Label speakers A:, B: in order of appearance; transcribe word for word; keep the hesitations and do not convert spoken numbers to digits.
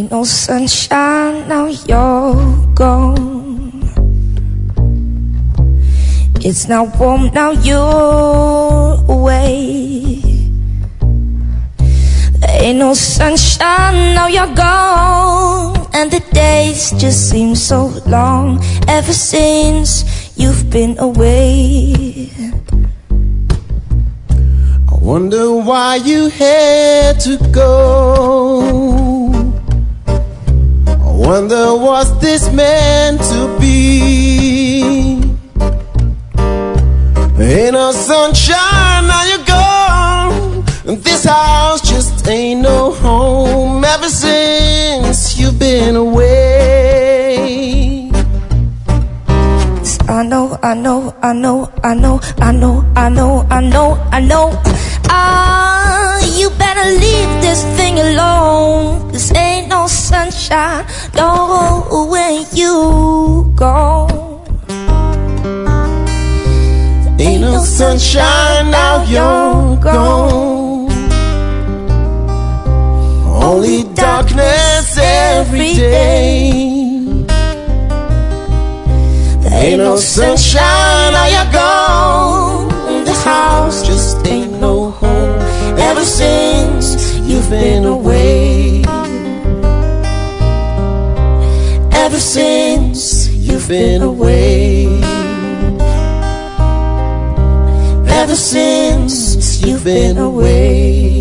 A: Ain't no sunshine, now you're gone. It's not warm, now you're away. There ain't no sunshine, now you're gone. And the days just seem so long ever since you've been away.
B: I wonder why you had to go. I wonder, was this meant to be? Ain't no sunshine, now you're gone. And this house just ain't no home ever since you've been away.
A: I know, I know, I know, I know, I know, I know, I know, I know. Ah, you better leave this thing alone. This ain't no sunshine, no, when you go.
B: Ain't no sunshine, now you're gone. Only darkness every day. There ain't no sunshine, now you're gone. The house just ain't no home ever since you've been away. Ever since you've been away. Ever since you've been away.